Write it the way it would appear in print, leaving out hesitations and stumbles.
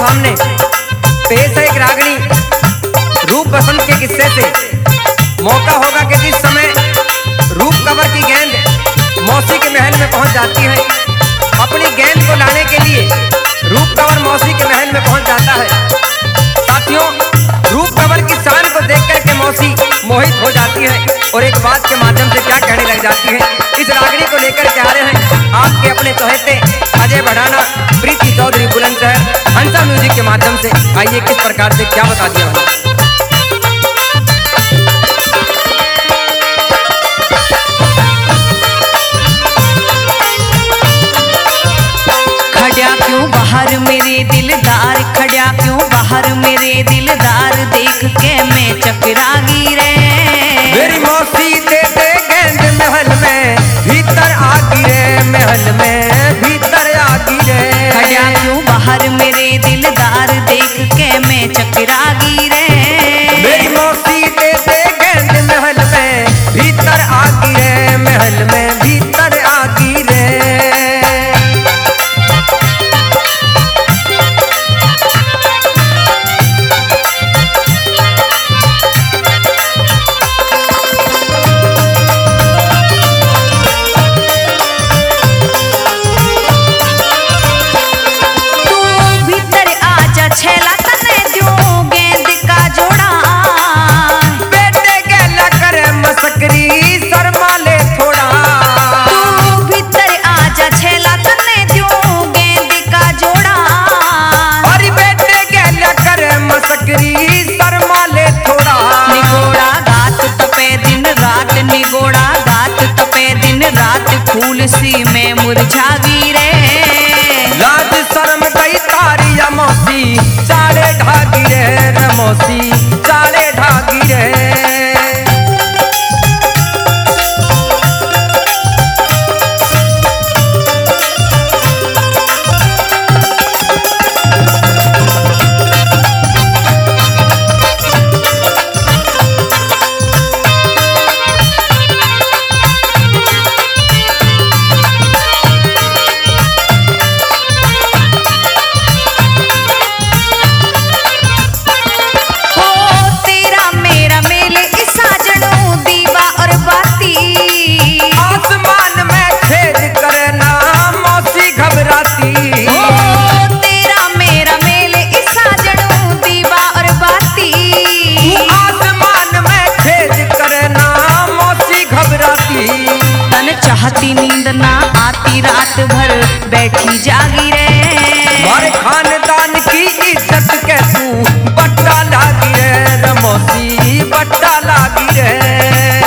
सामने पेश है एक रागनी रूप बसंत के किस्से से। मौका होगा कि जिस समय रूप कंवर की गेंद मौसी के महल में पहुंच जाती है, अपनी गेंद को लाने के लिए रूप कंवर मौसी के महल में पहुंच जाता है। साथियों, रूप कंवर की शान को देख करके मौसी मोहित हो जाती है और एक बात के माध्यम से क्या कहने लग जाती है। इस रागनी को लेकर के आ रहे हैं आपके अपने चहेते अजय बढ़ाना, प्रीति चौधरी बुलंदशहर, हंसा म्यूजिक के माध्यम से। आइए किस प्रकार से क्या बता दिया हमने। खड़ा क्यों बाहर मेरे दिलदार, खड़ा क्यों बाहर मेरे दिलदार, देख के मैं चकरागी रे। मेरी मौसी दे दे गेंद महल में, भीतर आगी रे, महल में भीतर आगी रे। खड़ा क्यों बाहर मेरे दिलदार, देख के मैं चकरागी रे। मेरी मौसी दे दे गेंद महल में, भीतर आगी रे, महल में भीतर आगी रे। फूल सी में मुरझागी रे। लाज शर्म गई तारिया मौसी, चाले ढागी रे, मौसी चाले ढागी रे। चाहती नींद ना आती, रात भर बैठी जागी रे। हमारे खानदान की इज्जत के तू बट्टा लागी रे, मौसी बट्टा लागी रे।